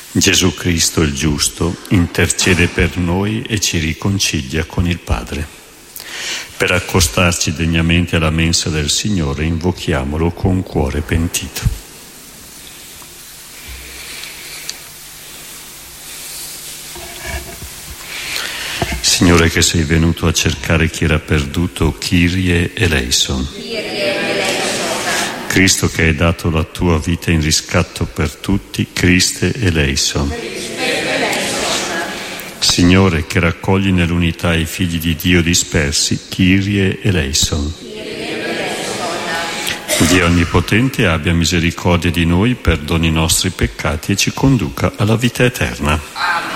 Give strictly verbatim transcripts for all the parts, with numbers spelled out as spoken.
Gesù Cristo il giusto intercede per noi e ci riconcilia con il Padre. Per accostarci degnamente alla mensa del Signore invochiamolo con cuore pentito. Signore, che sei venuto a cercare chi era perduto, Kyrie eleison. Cristo, che hai dato la tua vita in riscatto per tutti, Christe eleison. Signore, che raccogli nell'unità i figli di Dio dispersi, Kyrie eleison. Dio Onnipotente abbia misericordia di noi, perdoni i nostri peccati e ci conduca alla vita eterna. Amen.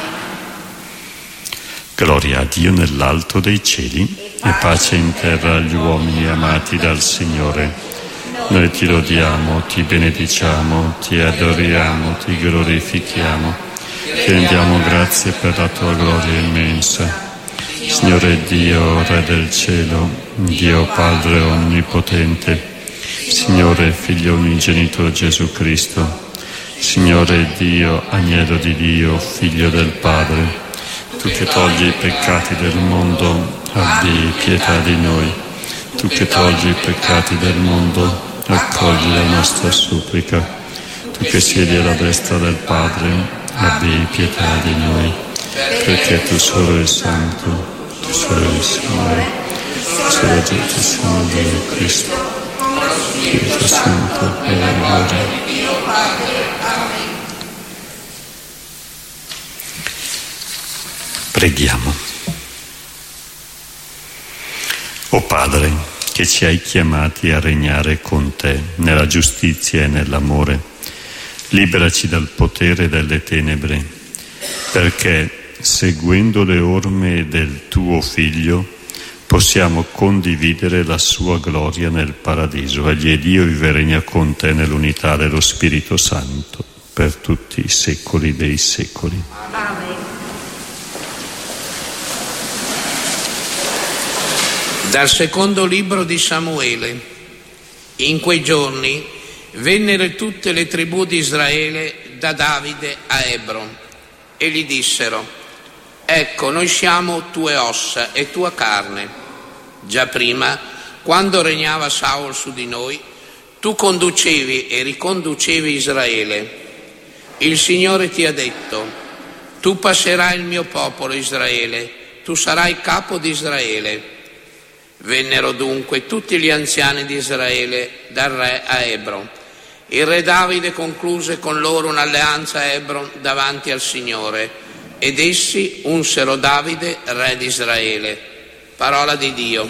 Gloria a Dio nell'alto dei cieli e pace in terra agli uomini amati dal Signore. Noi ti lodiamo, ti benediciamo, ti adoriamo, ti glorifichiamo, ti rendiamo grazie per la tua gloria immensa. Signore Dio, Re del cielo, Dio Padre onnipotente, Signore Figlio unigenito Gesù Cristo, Signore Dio, Agnello di Dio, Figlio del Padre, tu che togli i peccati del mondo, abbi pietà di noi. Tu che togli i peccati del mondo, accogli la nostra supplica. Tu che siedi alla destra del Padre, abbi pietà di noi, perché tu solo il Santo, tu solo il Signore, tu solo Giustissimo Dio Cristo, Spirito Santo e la gloria. Preghiamo. O Padre, che ci hai chiamati a regnare con te nella giustizia e nell'amore, liberaci dal potere delle tenebre, perché, seguendo le orme del tuo Figlio, possiamo condividere la sua gloria nel paradiso. Egli è Dio, vive e regna con te nell'unità dello Spirito Santo, per tutti i secoli dei secoli. Amen. Dal secondo libro di Samuele. In quei giorni vennero tutte le tribù di Israele da Davide a Hebron e gli dissero: ecco, noi siamo tue ossa e tua carne. Già prima, quando regnava Saul su di noi, tu conducevi e riconducevi Israele. Il Signore ti ha detto: tu passerai il mio popolo Israele, tu sarai capo di Israele. Vennero dunque tutti gli anziani di Israele dal re a Hebron. Il re Davide concluse con loro un'alleanza a Hebron davanti al Signore, ed essi unsero Davide re di Israele. Parola di Dio.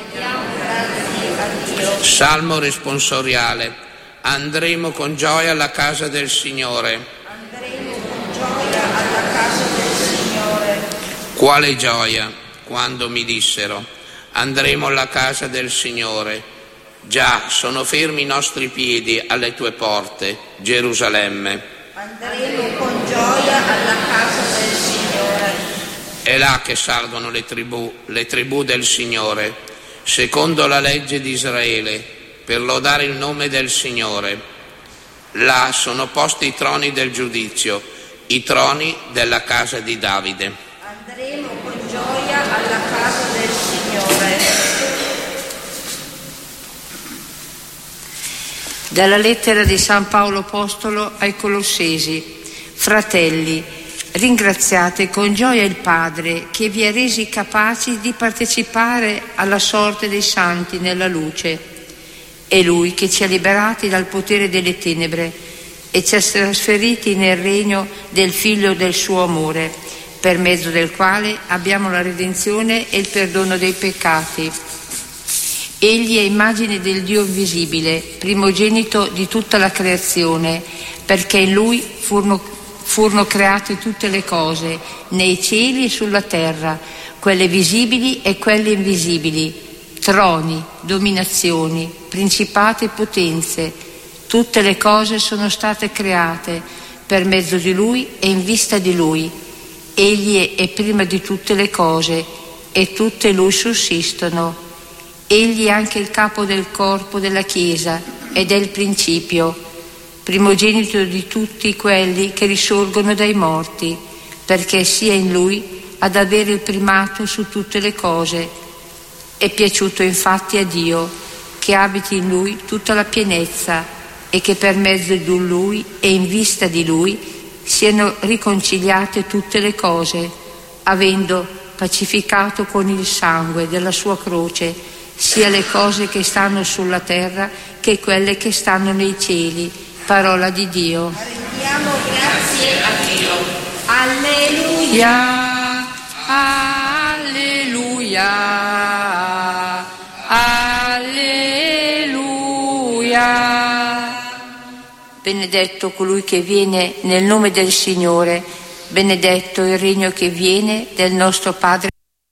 Salmo responsoriale. Andremo con gioia alla casa del Signore. Andremo con gioia alla casa del Signore. Quale gioia quando mi dissero: andremo alla casa del Signore. Già sono fermi i nostri piedi alle tue porte, Gerusalemme. Andremo con gioia alla casa del Signore. È là che salgono le tribù, le tribù del Signore, secondo la legge di Israele, per lodare il nome del Signore. Là sono posti i troni del giudizio, i troni della casa di Davide. Andremo con gioia alla casa del Signore. Dalla lettera di San Paolo Apostolo ai Colossesi. Fratelli, ringraziate con gioia il Padre che vi ha resi capaci di partecipare alla sorte dei santi nella luce. È Lui che ci ha liberati dal potere delle tenebre e ci ha trasferiti nel regno del Figlio del suo amore, per mezzo del quale abbiamo la redenzione e il perdono dei peccati. Egli è immagine del Dio invisibile, primogenito di tutta la creazione, perché in Lui furono, furono create tutte le cose, nei cieli e sulla terra, quelle visibili e quelle invisibili, troni, dominazioni, principati e potenze. Tutte le cose sono state create per mezzo di Lui e in vista di Lui. Egli è prima di tutte le cose e tutte in Lui sussistono. Egli è anche il capo del corpo della Chiesa ed è il principio. primogenito di tutti quelli che risorgono dai morti, perché sia in lui ad avere il primato su tutte le cose. È piaciuto infatti a Dio che abiti in lui tutta la pienezza e che per mezzo di lui e in vista di lui siano riconciliate tutte le cose, avendo pacificato con il sangue della sua croce sia le cose che stanno sulla terra che quelle che stanno nei cieli. Parola di Dio. Rendiamo grazie a Dio. Alleluia, alleluia, alleluia. Benedetto colui che viene nel nome del Signore, benedetto il regno che viene del nostro Padre.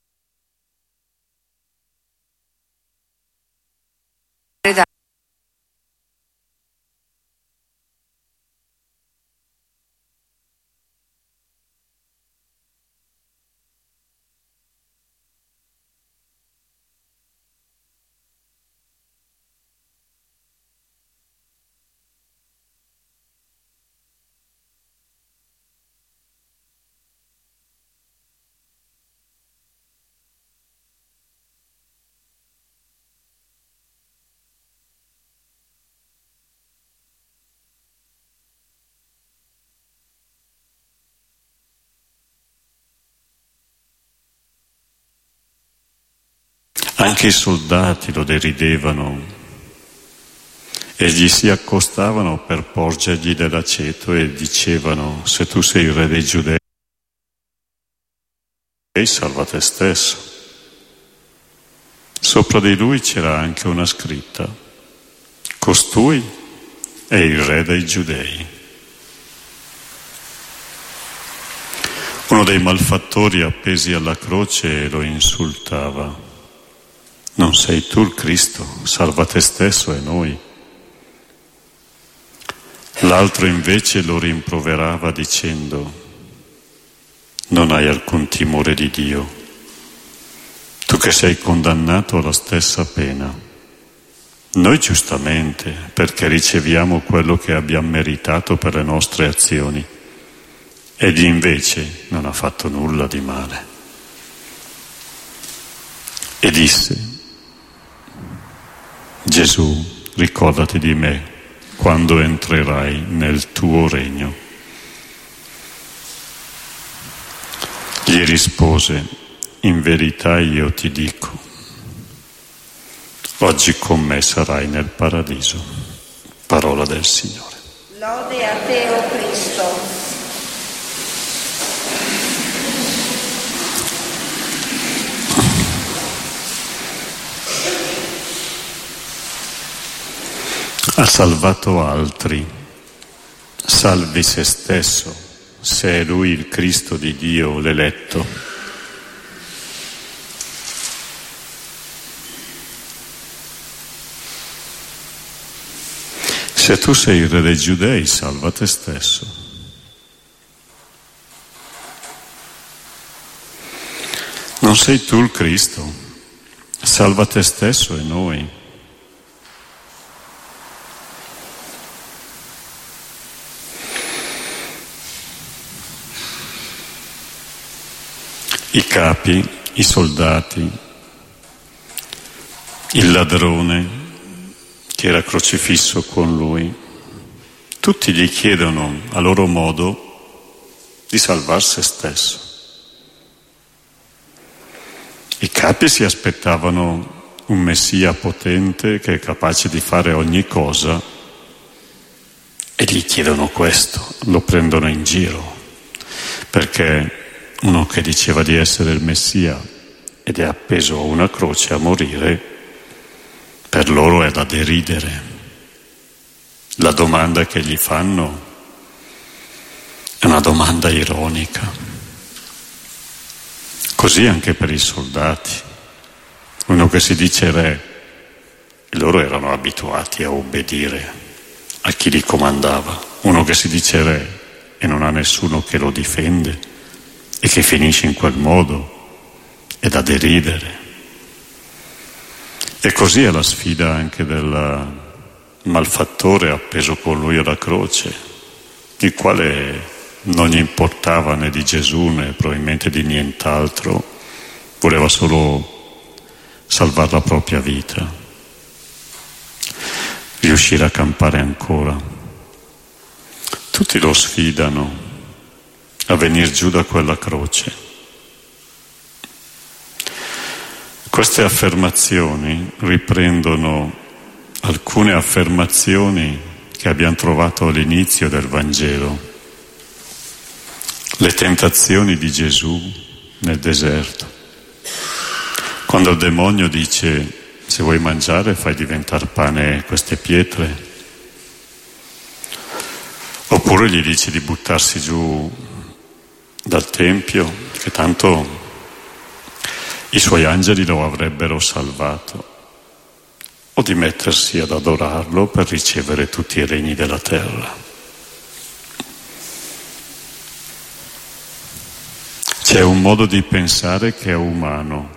Anche i soldati lo deridevano e gli si accostavano per porgergli dell'aceto e dicevano: se tu sei il re dei Giudei, salva te stesso. Sopra di lui c'era anche una scritta: costui è il re dei Giudei. Uno dei malfattori appesi alla croce lo insultava: non sei tu il Cristo? Salva te stesso e noi. L'altro invece lo rimproverava dicendo: non hai alcun timore di Dio, tu che sei condannato alla stessa pena. Noi giustamente, perché riceviamo quello che abbiamo meritato per le nostre azioni. Egli invece non ha fatto nulla di male. E disse: Gesù, ricordati di me quando entrerai nel tuo regno. Gli rispose: in verità io ti dico, oggi con me sarai nel paradiso. Parola del Signore. Lode a te, o Cristo. Ha salvato altri, salvi se stesso, se è Lui il Cristo di Dio, l'eletto. Se tu sei il re dei Giudei, salva te stesso. Non sei tu il Cristo, salva te stesso e noi. I capi, i soldati, il ladrone che era crocifisso con lui, tutti gli chiedono a loro modo di salvar se stesso. I capi si aspettavano un messia potente che è capace di fare ogni cosa e gli chiedono questo, lo prendono in giro, perché uno che diceva di essere il Messia ed è appeso a una croce a morire, per loro è da deridere. La domanda che gli fanno è una domanda ironica. Così anche per i soldati. Uno che si dice re, e loro erano abituati a obbedire a chi li comandava. Uno che si dice re e non ha nessuno che lo difende e che finisce in quel modo è da deridere. E così è la sfida anche della, malfattore appeso con lui alla croce, il quale non gli importava né di Gesù né probabilmente di nient'altro, voleva solo salvare la propria vita, riuscire a campare ancora. Tutti lo sfidano a venire giù da quella croce. Queste affermazioni riprendono alcune affermazioni che abbiamo trovato all'inizio del Vangelo. Le tentazioni di Gesù nel deserto. Quando il demonio dice: se vuoi mangiare fai diventare pane queste pietre. Oppure gli dice di buttarsi giù dal Tempio, che tanto i suoi angeli lo avrebbero salvato, o di mettersi ad adorarlo per ricevere tutti i regni della terra. C'è un modo di pensare che è umano,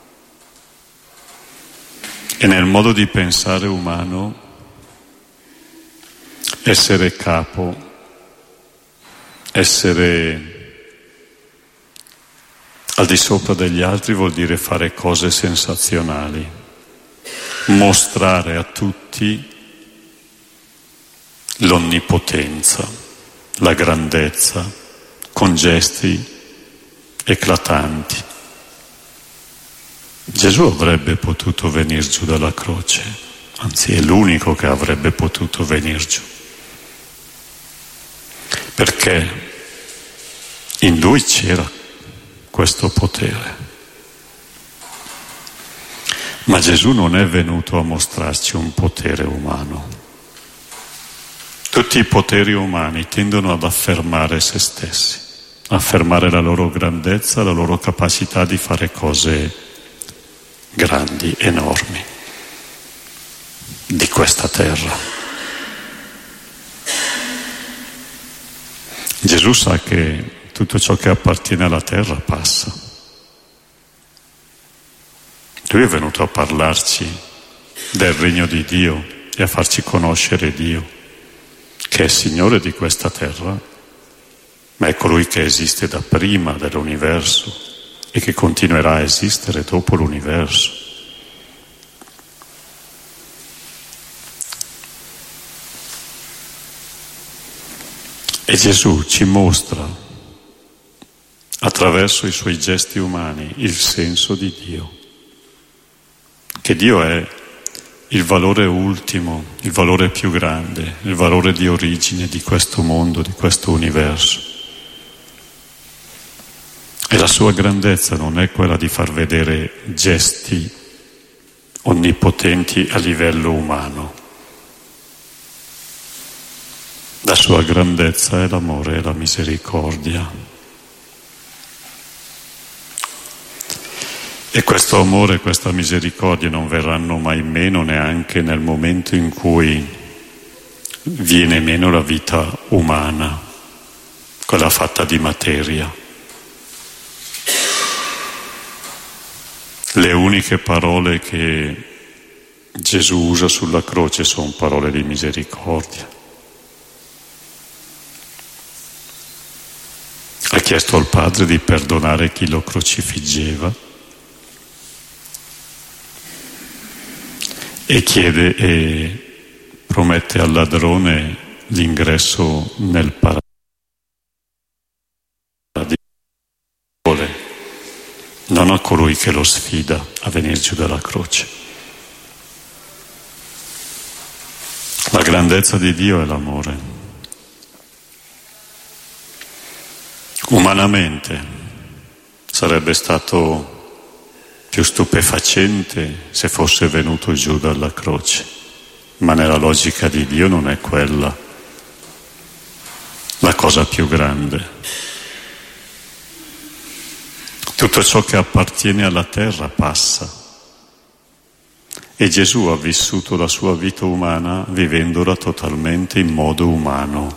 e nel modo di pensare umano essere capo, essere al di sopra degli altri vuol dire fare cose sensazionali, mostrare a tutti l'onnipotenza, la grandezza, con gesti eclatanti. Gesù avrebbe potuto venire giù dalla croce, anzi è l'unico che avrebbe potuto venire giù, perché in lui c'era questo potere. Ma Gesù non è venuto a mostrarci un potere umano. Tutti i poteri umani tendono ad affermare se stessi, affermare la loro grandezza, la loro capacità di fare cose grandi, enormi, di questa terra. Gesù sa che tutto ciò che appartiene alla terra passa. Lui è venuto a parlarci del regno di Dio e a farci conoscere Dio, che è Signore di questa terra, ma è colui che esiste da prima dell'universo e che continuerà a esistere dopo l'universo. E Gesù ci mostra attraverso i suoi gesti umani il senso di Dio, che Dio è il valore ultimo, il valore più grande, il valore di origine di questo mondo, di questo universo. E la sua grandezza non è quella di far vedere gesti onnipotenti a livello umano. La sua grandezza è l'amore e la misericordia. E questo amore e questa misericordia non verranno mai meno neanche nel momento in cui viene meno la vita umana, quella fatta di materia. Le uniche parole che Gesù usa sulla croce sono parole di misericordia. Ha chiesto al Padre di perdonare chi lo crocifiggeva e chiede e promette al ladrone l'ingresso nel paradiso, non a colui che lo sfida a venire giù dalla croce. La grandezza di Dio è l'amore. Umanamente sarebbe stato più stupefacente se fosse venuto giù dalla croce, ma nella logica di Dio non è quella la cosa più grande. Tutto ciò che appartiene alla terra passa e Gesù ha vissuto la sua vita umana vivendola totalmente in modo umano.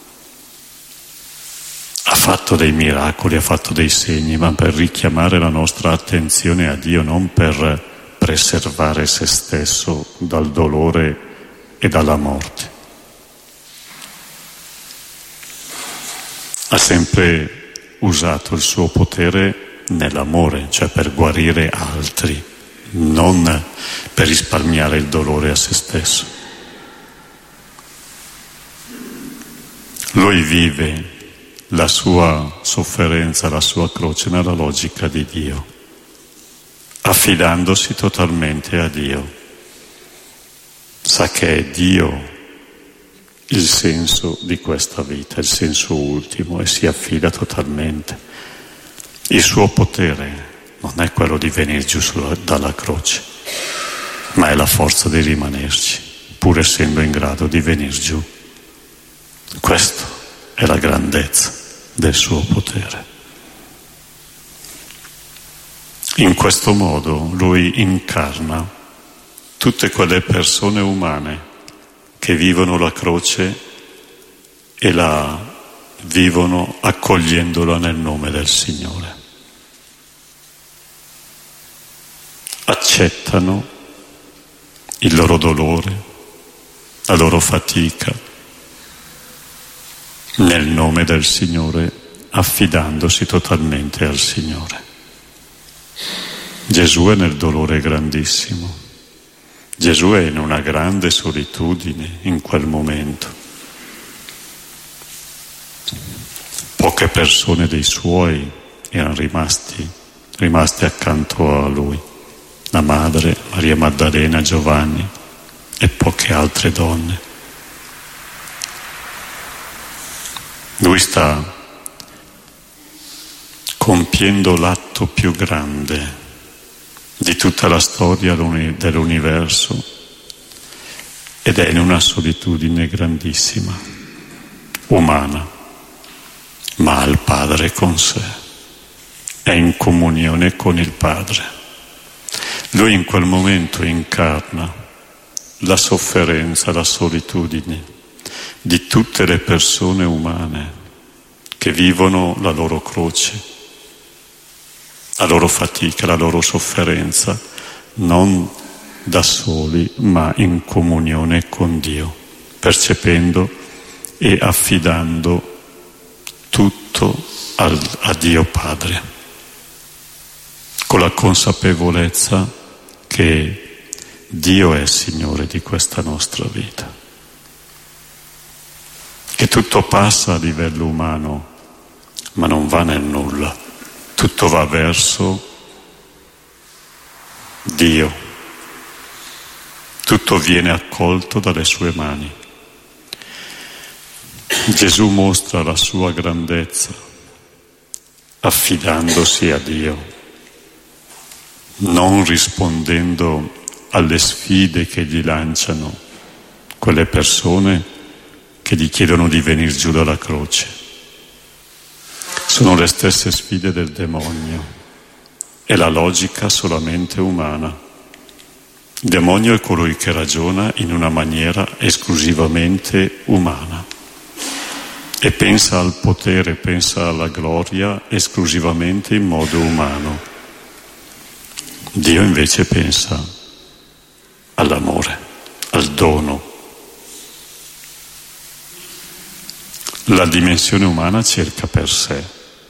Ha fatto dei miracoli, ha fatto dei segni, ma per richiamare la nostra attenzione a Dio, non per preservare se stesso dal dolore e dalla morte. Ha sempre usato il suo potere nell'amore, cioè per guarire altri, non per risparmiare il dolore a se stesso. Lui vive la sua sofferenza, la sua croce nella logica di Dio, affidandosi totalmente a Dio. Sa che è Dio il senso di questa vita, il senso ultimo, e si affida totalmente. Il suo potere non è quello di venire giù sulla, dalla croce, ma è la forza di rimanerci, pur essendo in grado di venire giù. Questa è la grandezza del suo potere. In questo modo lui incarna tutte quelle persone umane che vivono la croce e la vivono accogliendola nel nome del Signore. Accettano il loro dolore, la loro fatica, nel nome del Signore, affidandosi totalmente al Signore. Gesù è nel dolore grandissimo. Gesù è in una grande solitudine in quel momento. Poche persone dei suoi erano rimasti, rimaste accanto a lui. La madre, Maria Maddalena, Giovanni e poche altre donne. Lui sta compiendo l'atto più grande di tutta la storia dell'universo ed è in una solitudine grandissima, umana, ma ha il Padre con sé, è in comunione con il Padre. Lui in quel momento incarna la sofferenza, la solitudine di tutte le persone umane che vivono la loro croce, la loro fatica, la loro sofferenza, non da soli, ma in comunione con Dio, percependo e affidando tutto al, a Dio Padre, con la consapevolezza che Dio è Signore di questa nostra vita, che tutto passa a livello umano, ma non va nel nulla, tutto va verso Dio, tutto viene accolto dalle sue mani. Gesù mostra la sua grandezza affidandosi a Dio, non rispondendo alle sfide che gli lanciano quelle persone che gli chiedono di venire giù dalla croce. Sono le stesse sfide del demonio, è la logica solamente umana. Il demonio è colui che ragiona in una maniera esclusivamente umana e pensa al potere, pensa alla gloria esclusivamente in modo umano. Dio invece pensa all'amore, al dono. La dimensione umana cerca per sé,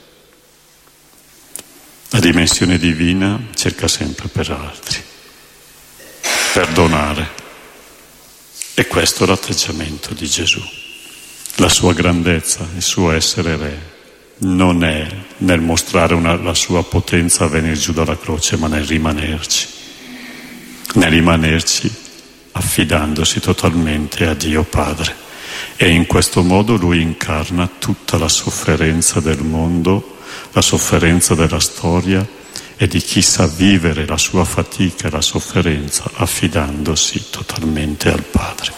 la dimensione divina cerca sempre per altri, per donare. E questo è l'atteggiamento di Gesù. La sua grandezza, il suo essere re, non è nel mostrare una, la sua potenza a venire giù dalla croce, ma nel rimanerci, nel rimanerci affidandosi totalmente a Dio Padre. E in questo modo lui incarna tutta la sofferenza del mondo, la sofferenza della storia e di chi sa vivere la sua fatica e la sofferenza affidandosi totalmente al Padre.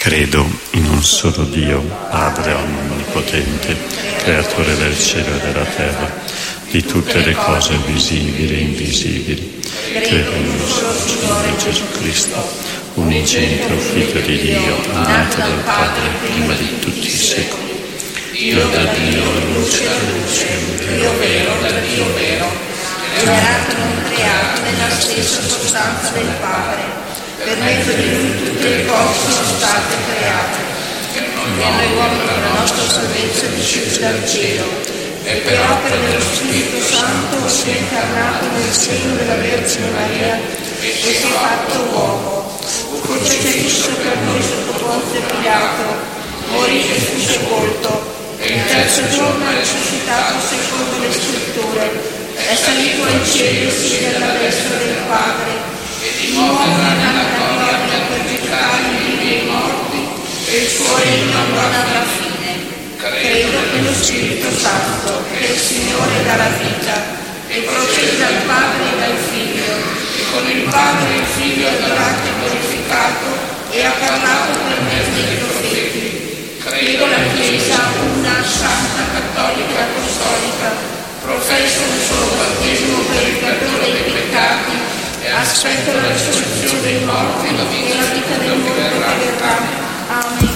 Credo in un solo Dio, Padre onnipotente, creatore del cielo e della terra, di tutte le cose visibili e invisibili. Credo in un solo Signore Gesù Cristo, unigenito Figlio di Dio, nato dal Padre prima di tutti i secoli. Dio da Dio, luce del cielo, Dio vero da Dio vero, generato non creato nella stessa sostanza del Padre. Per mezzo di lui tutte le cose sono state create, e noi uomini per la nostra salvezza discesi dal cielo, e per opera dello Spirito Santo si è incarnato nel seno della Vergine Maria e si è fatto uomo, fu crocifisso per noi sotto Ponzio Pilato, morì e fu sepolto, e il terzo giorno è risuscitato secondo le Scritture, è salito ai cieli e siede alla destra del Padre, e di nuovo verrà nella gloria per giudicare i vivi e i morti, e il suo regno non avrà fine. Credo nello Spirito Santo, che è il Signore dalla vita, e procede dal Padre e dal Figlio, e con il Padre e il Figlio è adorato e glorificato, e ha parlato per mezzo dei profeti. Credo la Chiesa, una, santa, cattolica e apostolica, professo un solo battesimo per il perdono dei peccati, aspetto la risurrezione dei morti e la vita del mondo che verrà. Amen.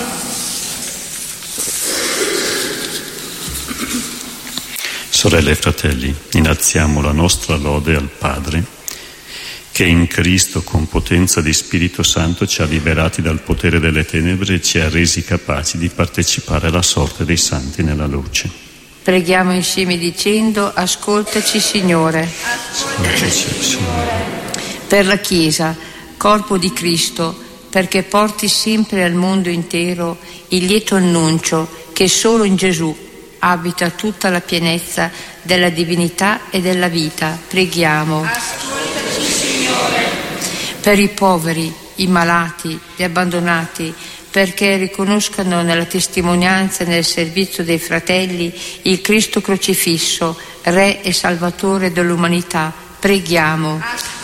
Sorelle e fratelli, innalziamo la nostra lode al Padre, che in Cristo con potenza di Spirito Santo ci ha liberati dal potere delle tenebre e ci ha resi capaci di partecipare alla sorte dei santi nella luce. Preghiamo insieme dicendo: ascoltaci Signore. Ascoltaci Signore. Per la Chiesa, corpo di Cristo, perché porti sempre al mondo intero il lieto annuncio che solo in Gesù abita tutta la pienezza della divinità e della vita. Preghiamo. Ascoltaci Signore. Per i poveri, i malati, gli abbandonati, perché riconoscano nella testimonianza e nel servizio dei fratelli il Cristo crocifisso, Re e Salvatore dell'umanità. Preghiamo.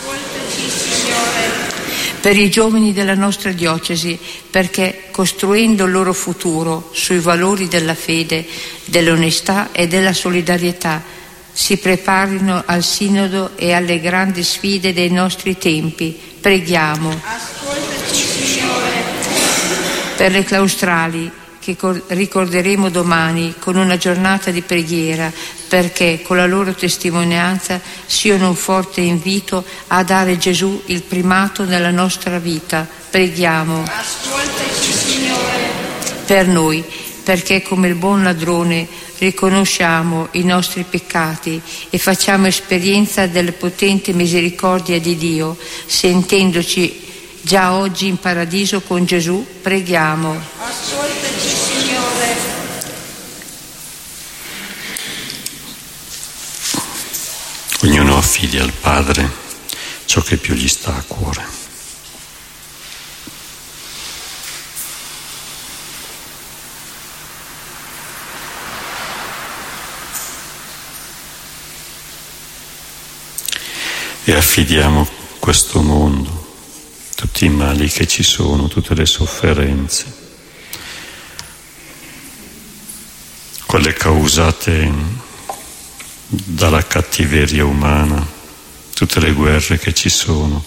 Per i giovani della nostra diocesi, perché costruendo il loro futuro sui valori della fede, dell'onestà e della solidarietà, si preparino al sinodo e alle grandi sfide dei nostri tempi. Preghiamo. Ascoltaci, Signore. Per le claustrali, che ricorderemo domani con una giornata di preghiera, perché con la loro testimonianza siano un forte invito a dare Gesù il primato nella nostra vita. Preghiamo. Ascoltaci, Signore. Per noi, perché come il buon ladrone riconosciamo i nostri peccati e facciamo esperienza delle potenti misericordie di Dio, sentendoci già oggi in paradiso con Gesù. Preghiamo. Ascoltaci, Signore. Ognuno affidi al Padre ciò che più gli sta a cuore. E affidiamo questo mondo, tutti i mali che ci sono, tutte le sofferenze, quelle causate dalla cattiveria umana, tutte le guerre che ci sono,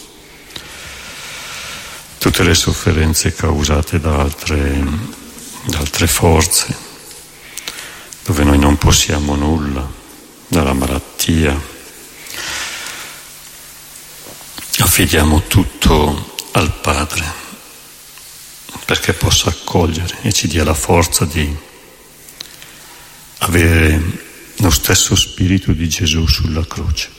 tutte le sofferenze causate da altre, da altre forze, dove noi non possiamo nulla, dalla malattia. Affidiamo tutto al Padre perché possa accogliere e ci dia la forza di avere lo stesso spirito di Gesù sulla croce.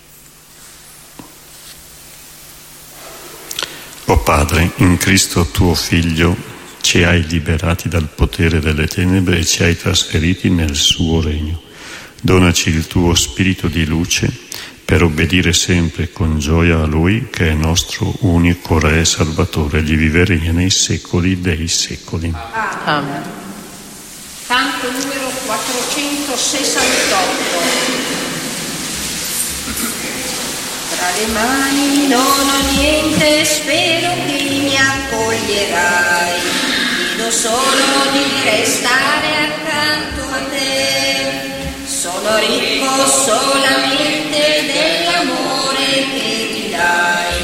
O Padre, in Cristo tuo Figlio ci hai liberati dal potere delle tenebre e ci hai trasferiti nel suo regno. Donaci il tuo spirito di luce per obbedire sempre con gioia a Lui, che è nostro unico Re e Salvatore, gli vivere nei secoli dei secoli. Amen. Canto numero quattrocentosessantotto. Tra le mani non ho niente, spero che mi accoglierai. solo di restare accanto a te. Sono ricco solamente dell'amore che ti dai.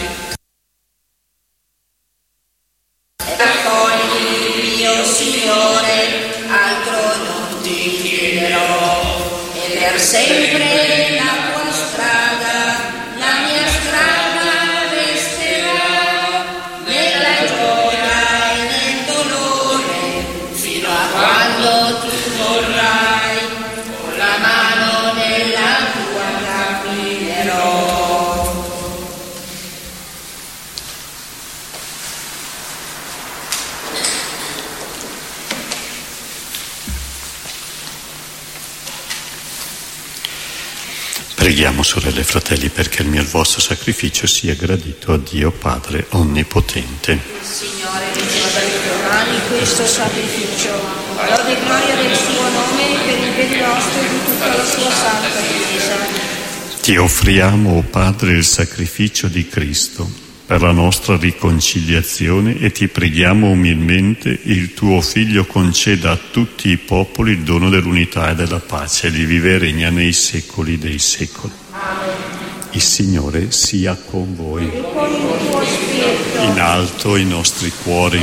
Accogli, mio Signore, altro non ti chiederò, e per sempre la tua strada, la mia strada resterà, nella gioia e nel dolore, fino a quando tu vorrai, con la mano nella tua camminerò. Preghiamo, sorelle e fratelli, perché il mio e il vostro sacrificio sia gradito a Dio Padre Onnipotente. Il Signore riceva dai tuoi mani questo sacrificio, lode e gloria del suo nome per il bene nostro e di tutta la sua santa Chiesa. Ti offriamo, o Padre, il sacrificio di Cristo per la nostra riconciliazione e ti preghiamo umilmente il tuo Figlio conceda a tutti i popoli il dono dell'unità e della pace, di vive e regna nei secoli dei secoli. Amen. Il Signore sia con voi. E con il tuo spirito. In alto i nostri cuori.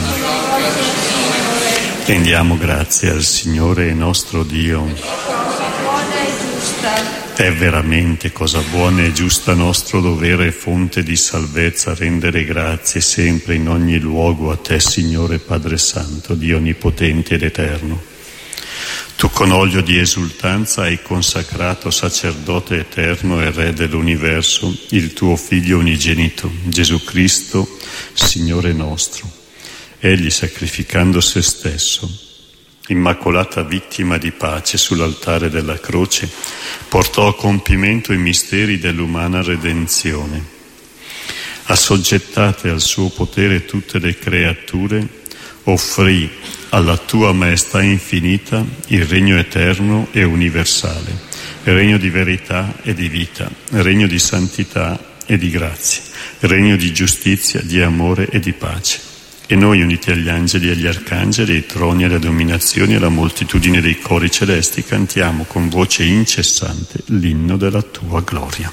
Rendiamo grazie al Signore nostro Dio. Cosa buona e giusta. È veramente cosa buona e giusta nostro dovere e fonte di salvezza rendere grazie sempre in ogni luogo a te, Signore Padre Santo, Dio onnipotente ed eterno. Tu con olio di esultanza hai consacrato sacerdote eterno e Re dell'universo il tuo Figlio unigenito, Gesù Cristo, Signore nostro. Egli, sacrificando se stesso, immacolata vittima di pace sull'altare della croce, portò a compimento i misteri dell'umana redenzione. Assoggettate al suo potere tutte le creature, offrì alla tua maestà infinita il regno eterno e universale, il regno di verità e di vita, il regno di santità e di grazia, il regno di giustizia, di amore e di pace. E noi, uniti agli angeli e agli arcangeli, ai troni e alle dominazioni e alla moltitudine dei cori celesti, cantiamo con voce incessante l'inno della tua gloria.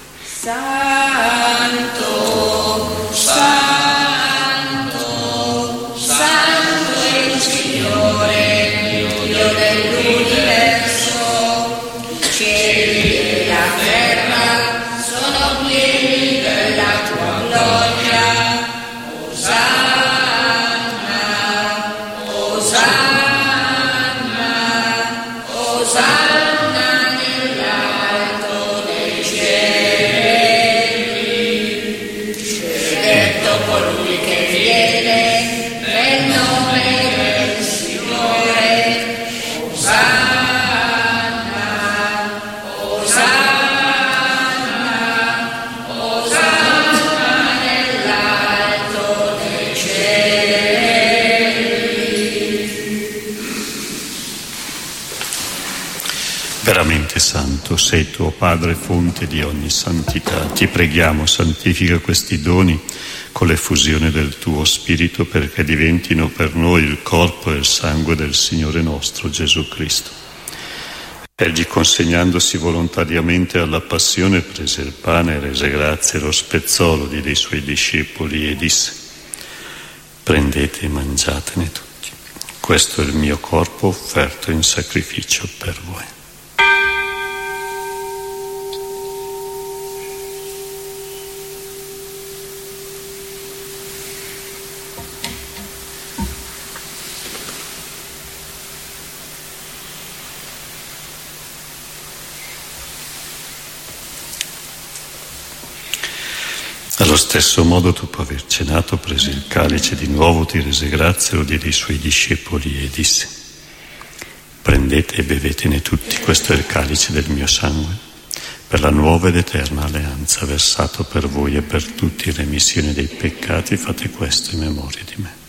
Santo, santo, santo è il Signore, Dio dell'universo. I cieli e la terra sono pieni della tua gloria. Osanna. Veramente santo sei tuo Padre, fonte di ogni santità. Ti preghiamo, santifica questi doni con l'effusione del tuo Spirito, perché diventino per noi il corpo e il sangue del Signore nostro Gesù Cristo. Egli, consegnandosi volontariamente alla passione, prese il pane, rese grazie, lo spezzò, lo diede ai suoi discepoli e disse: prendete e mangiatene tutti. Questo è il mio corpo offerto in sacrificio per voi. Allo stesso modo, dopo aver cenato, prese il calice di nuovo, ti rese grazie, lo diede ai suoi discepoli e disse: prendete e bevetene tutti, questo è il calice del mio sangue, per la nuova ed eterna alleanza, versato per voi e per tutti in remissione dei peccati. Fate questo in memoria di me.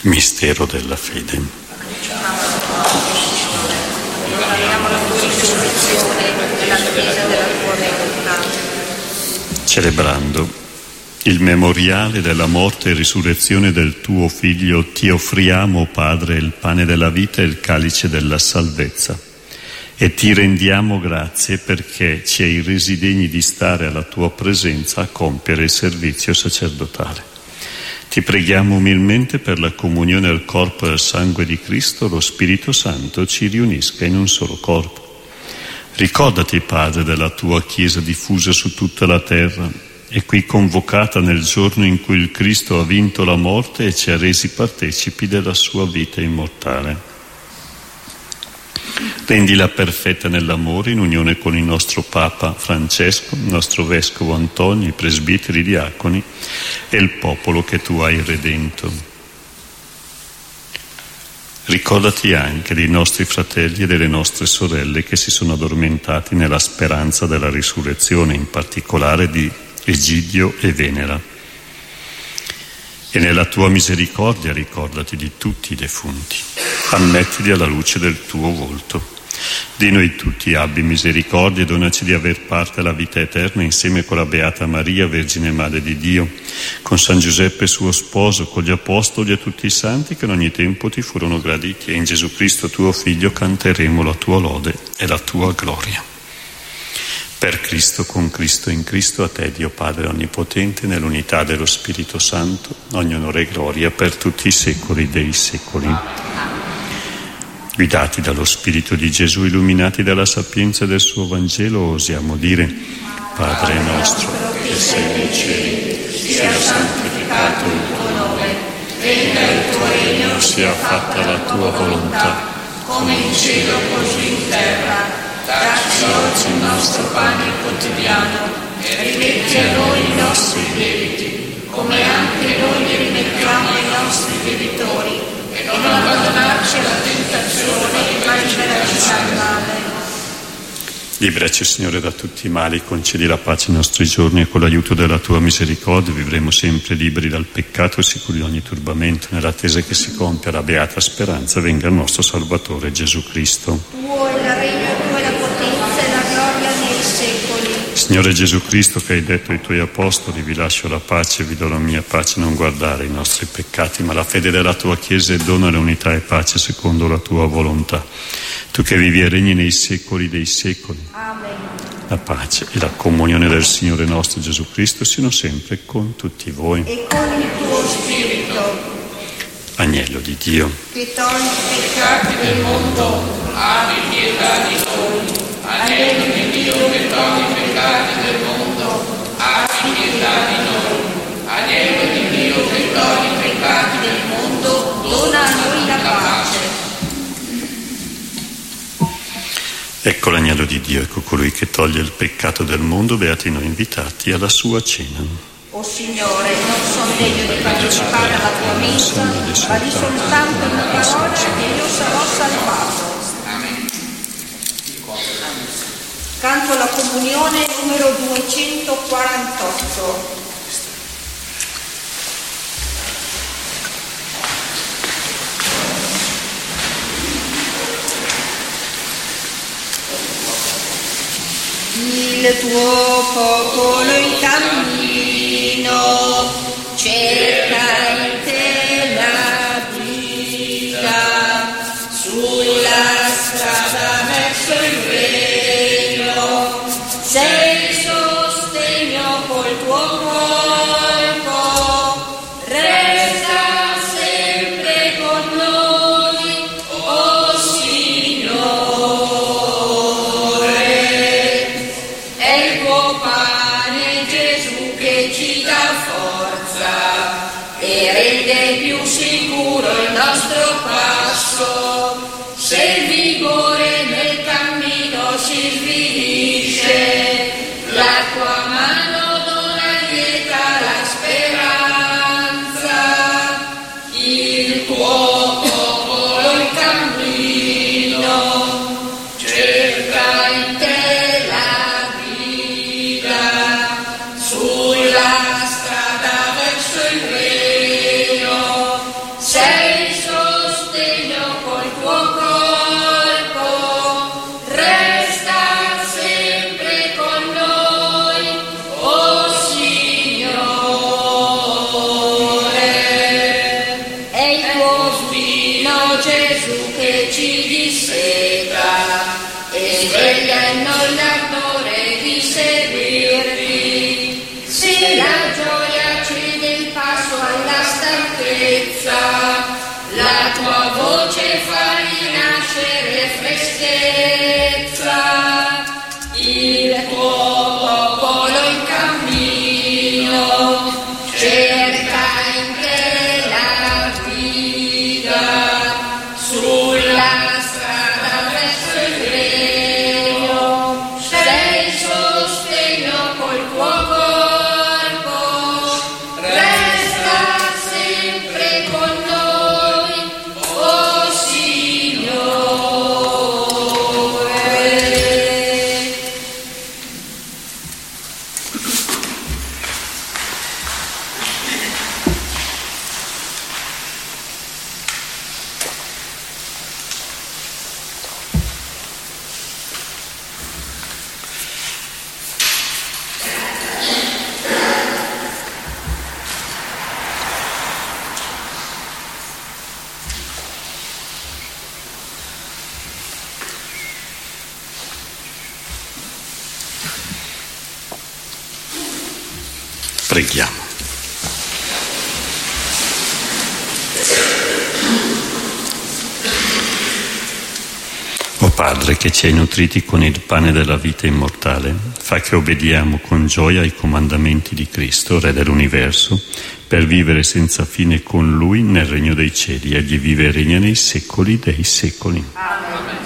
Mistero della fede. Proclamiamo la tua risurrezione nell'attesa della tua venuta. Celebrando il memoriale della morte e risurrezione del tuo Figlio, ti offriamo, Padre, il pane della vita e il calice della salvezza. E ti rendiamo grazie perché ci hai resi degni di stare alla tua presenza a compiere il servizio sacerdotale. Ti preghiamo umilmente per la comunione al corpo e al sangue di Cristo, lo Spirito Santo ci riunisca in un solo corpo. Ricordati, Padre, della tua Chiesa diffusa su tutta la terra e qui convocata nel giorno in cui il Cristo ha vinto la morte e ci ha resi partecipi della sua vita immortale. Rendila perfetta nell'amore in unione con il nostro Papa Francesco, il nostro Vescovo Antonio, i presbiteri, i diaconi e il popolo che tu hai redento. Ricordati anche dei nostri fratelli e delle nostre sorelle che si sono addormentati nella speranza della risurrezione, in particolare di Egidio e Venera. E nella tua misericordia ricordati di tutti i defunti. Ammettili alla luce del tuo volto. Di noi tutti abbi misericordia e donaci di aver parte alla vita eterna insieme con la Beata Maria, Vergine Madre di Dio, con San Giuseppe suo sposo, con gli Apostoli e tutti i santi che in ogni tempo ti furono graditi, e in Gesù Cristo tuo Figlio canteremo la tua lode e la tua gloria. Per Cristo, con Cristo, in Cristo, a te, Dio Padre Onnipotente, nell'unità dello Spirito Santo, ogni onore e gloria per tutti i secoli dei secoli. Guidati dallo Spirito di Gesù, illuminati dalla sapienza del suo Vangelo, osiamo dire: Padre nostro, che sei nei cieli, sia santificato il tuo nome, venga il tuo regno, sia fatta la tua volontà, come in cielo così in terra. Dacci oggi il nostro pane quotidiano e rimetti a noi i nostri debiti, come anche noi li rimettiamo ai nostri debitori, e non abbandonarci alla tentazione, ma liberaci dal male. Liberaci, Signore, da tutti i mali, concedi la pace ai nostri giorni e con l'aiuto della tua misericordia vivremo sempre liberi dal peccato e sicuri di ogni turbamento, nell'attesa che si compia la beata speranza venga il nostro Salvatore Gesù Cristo. Tuo è il regno, tua è la potenza e la gloria nei secoli. Signore Gesù Cristo, che hai detto ai tuoi apostoli: vi lascio la pace, vi do la mia pace, non guardare i nostri peccati ma la fede della tua Chiesa, e dona l'unità e pace secondo la tua volontà. Tu che vivi e regni nei secoli dei secoli. Amen. La pace e la comunione del Signore nostro Gesù Cristo siano sempre con tutti voi. E con il tuo Spirito. Agnello di Dio, Che togli i peccati del mondo, abbi pietà di noi. Agnello di Dio che togli i peccati del mondo, abbi pietà di noi. Agnello di Dio che togli i peccati del mondo, dona a noi la pace. ecco l'agnello di Dio, ecco colui che toglie il peccato del mondo, beati noi invitati alla sua cena. O Signore, non sono degno di partecipare alla tua messa, ma di soltanto una parola e io sarò salvato. Canto alla comunione numero duecentoquarantotto. Il tuo popolo in cammino cerca in te la vita, sulla strada verso il regno, sei sostegno col tuo corpo, resta sempre con noi, o Signore. È il tuo pane, Gesù, che ci dà forza. tuo Figlio Gesù che ci disseta e sveglia in noi l'ardore di seguirti. Se la gioia cede il passo alla stanchezza, la tua voce fa rinascere freschezza. Il tuo popolo in cammino cerca in te la guida, sulla strada verso il regno. Sei sostegno col tuo corpo, resta sempre con noi, oh Signore. Preghiamo. O Padre, che ci hai nutriti con il pane della vita immortale, fa che obbediamo con gioia ai comandamenti di Cristo, Re dell'universo, per vivere senza fine con Lui nel regno dei cieli. Egli vive e regna nei secoli dei secoli. Amen.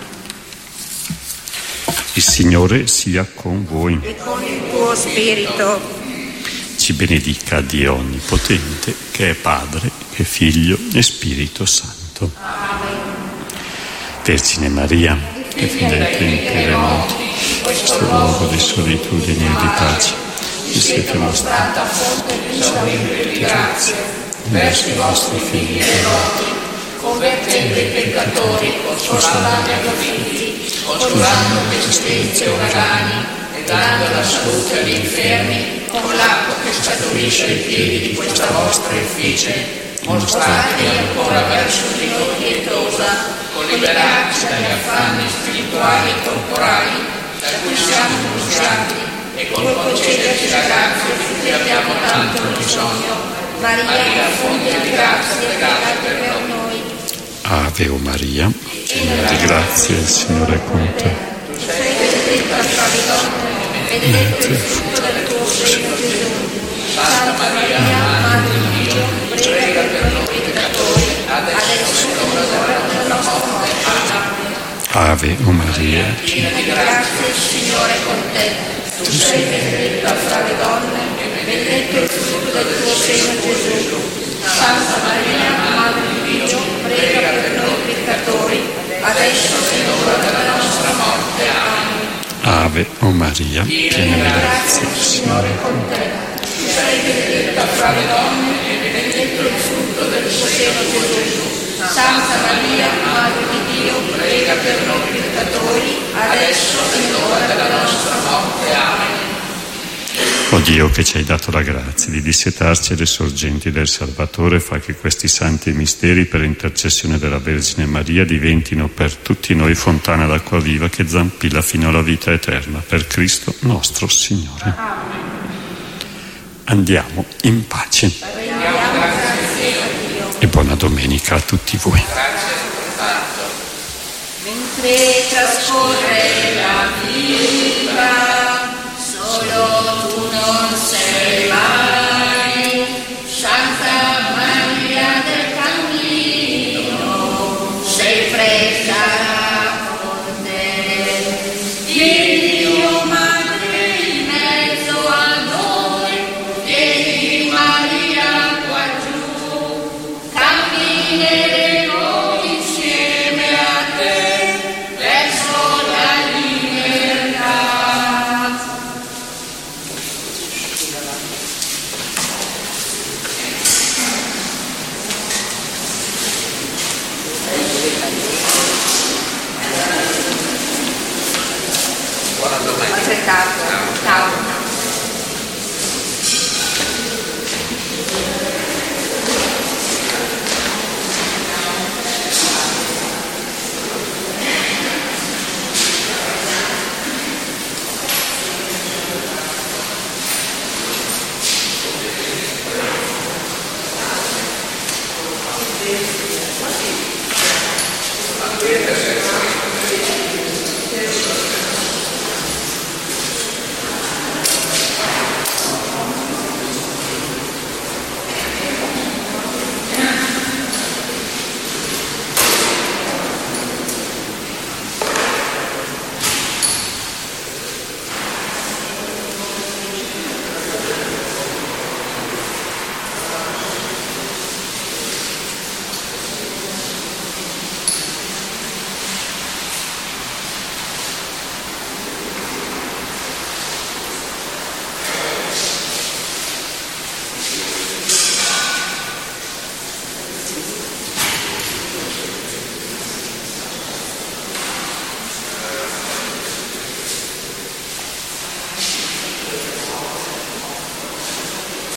Il Signore sia con voi. E con il tuo spirito. Ci benedica Dio Onnipotente, che è Padre, che è Figlio e Spirito Santo. Amen. Vergine Maria, che fidete in terremoti, questo luogo di solitudine e di pace, vi siete mostrata fonte di salute e di grazie verso i vostri figli devoti, Convertendo i peccatori, consolando gli afflitti, consolando pestilenze e uragani, e dando la salute agli infermi, con l'acqua che scaturisce ai piedi di questa vostra effigie, mostratevi ancora verso di noi pietosa, con liberarci dagli affanni spirituali e corporali, da cui siamo bruciati, e con concederci la grazia di cui abbiamo tanto bisogno. Maria, fonte di grazia, pregate per noi. Ave o Maria, piena di grazia, il Signore è con te. Tu sei benedetta fra le donne, e benedetto il frutto del tuo seno, Gesù. Santa Maria, Madre di Dio, prega per noi peccatori, adesso è l'ora della nostra morte. Amen. Ave o Maria, Piena di grazia, il Signore è con te. Tu sei benedetta fra le donne, e benedetto il frutto del tuo seno, Gesù. Santa Maria, Madre di Dio, prega per noi peccatori, adesso è l'ora della nostra morte. Amen. Ave o Maria, piena di grazia, il Signore è con te. Tu sei benedetta fra le donne, e benedetto il frutto del tuo seno, Gesù. Santa Maria, Madre di Dio, prega per noi peccatori, adesso è l'ora della nostra morte. Amen. O Dio, che ci hai dato la grazia di dissetarci alle sorgenti del Salvatore, fa che questi santi misteri, per intercessione della Vergine Maria, diventino per tutti noi fontana d'acqua viva che zampilla fino alla vita eterna, per Cristo nostro Signore. Amen. Andiamo in pace. E buona domenica a tutti voi. Mentre trascorre la vita, solo tu non sei mai Santa Maria del Cammino, sei presa con te. Dio Madre in mezzo a noi, vieni Maria qua giù, cammineremo insieme a te verso la libertà. quieta